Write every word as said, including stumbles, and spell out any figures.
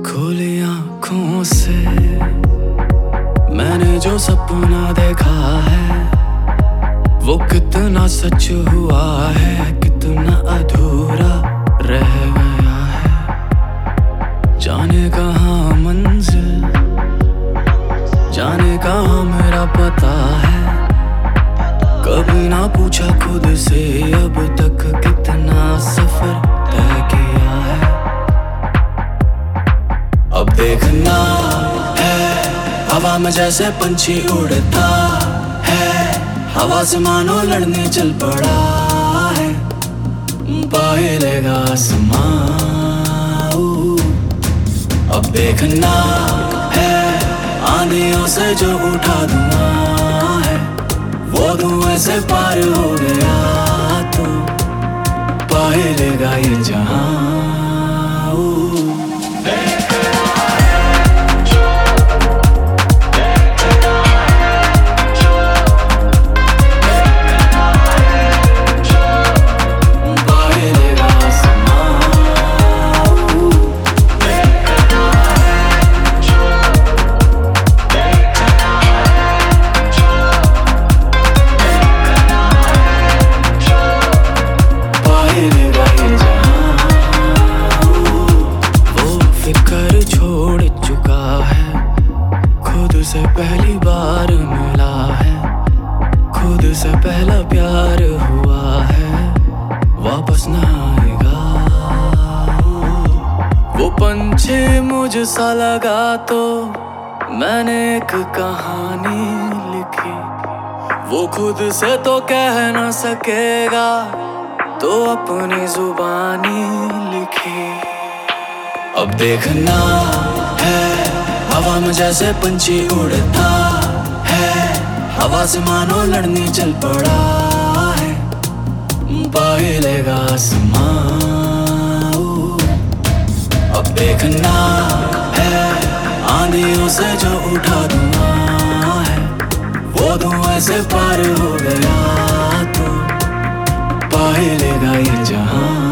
खुली आँखों से मैंने जो सपना देखा है वो कितना सच हुआ है, कितना अधूरा रह गया है। जाने कहाँ मंजिल, जाने कहाँ मेरा पता है। कभी ना पूछा खुद से अब तक कितना सफर तय किया है। अब देखना है हवा में जैसे पंछी उड़ता है, हवा से मानो लड़ने चल पड़ा है, पाए लेगा आसमां। अब देखना है आंधियों से जो उठा धुआं है, वो धुएं से पार हो गया तो पाए लेगा ये जहां। छोड़ चुका है, खुद से पहली बार मिला है, खुद से पहला प्यार हुआ है, वापस ना आएगा। वो पंछी मुझसा लगा तो मैंने एक कहानी लिखी, वो खुद से तो कह ना सकेगा तो अपनी जुबानी लिखी। अब देखना है हवा में जैसे पंछी उड़ता है, हवा से मानो लड़ने चल पड़ा है, पाए लेगा आसमां। अब देखना है आंधियों से जो उठा धुआं है, वो धुएं से पार हो गया तो पाए लेगा ये जहां।